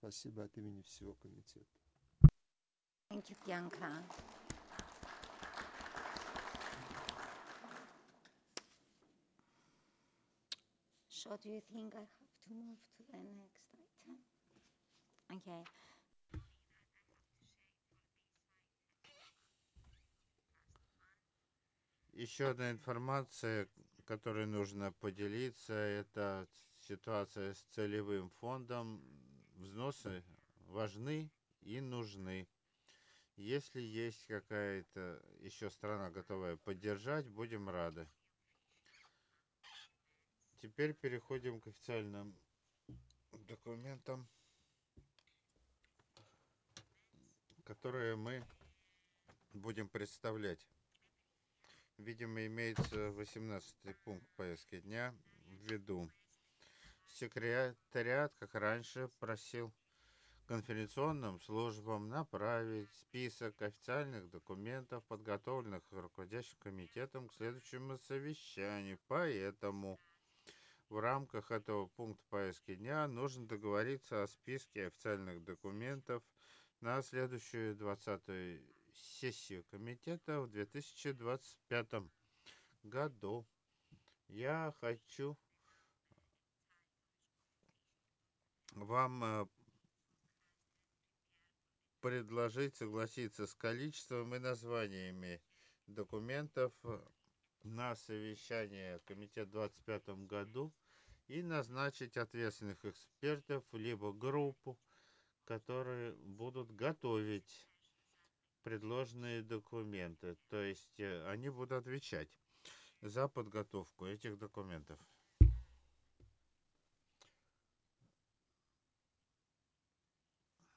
Спасибо от имени всего комитета. Thank you, Bianca. So do you think I have to move to the next item? Okay. Еще одна информация, которой нужно поделиться, это ситуация с целевым фондом. Взносы важны и нужны. Если есть какая-то еще страна, готовая поддержать, будем рады. Теперь переходим к официальным документам, которые мы будем представлять. Видимо, имеется 18 пункт повестки дня в виду. Секретариат, как раньше, просил конференционным службам направить список официальных документов, подготовленных руководящим комитетом к следующему совещанию. Поэтому в рамках этого пункта повестки дня нужно договориться о списке официальных документов на следующую 20-ю сессию комитета в 2025 году. Я хочу вам предложить согласиться с количеством и названиями документов на совещание комитета в 2025 году и назначить ответственных экспертов либо группу, которые будут готовить предложенные документы. То есть они будут отвечать за подготовку этих документов.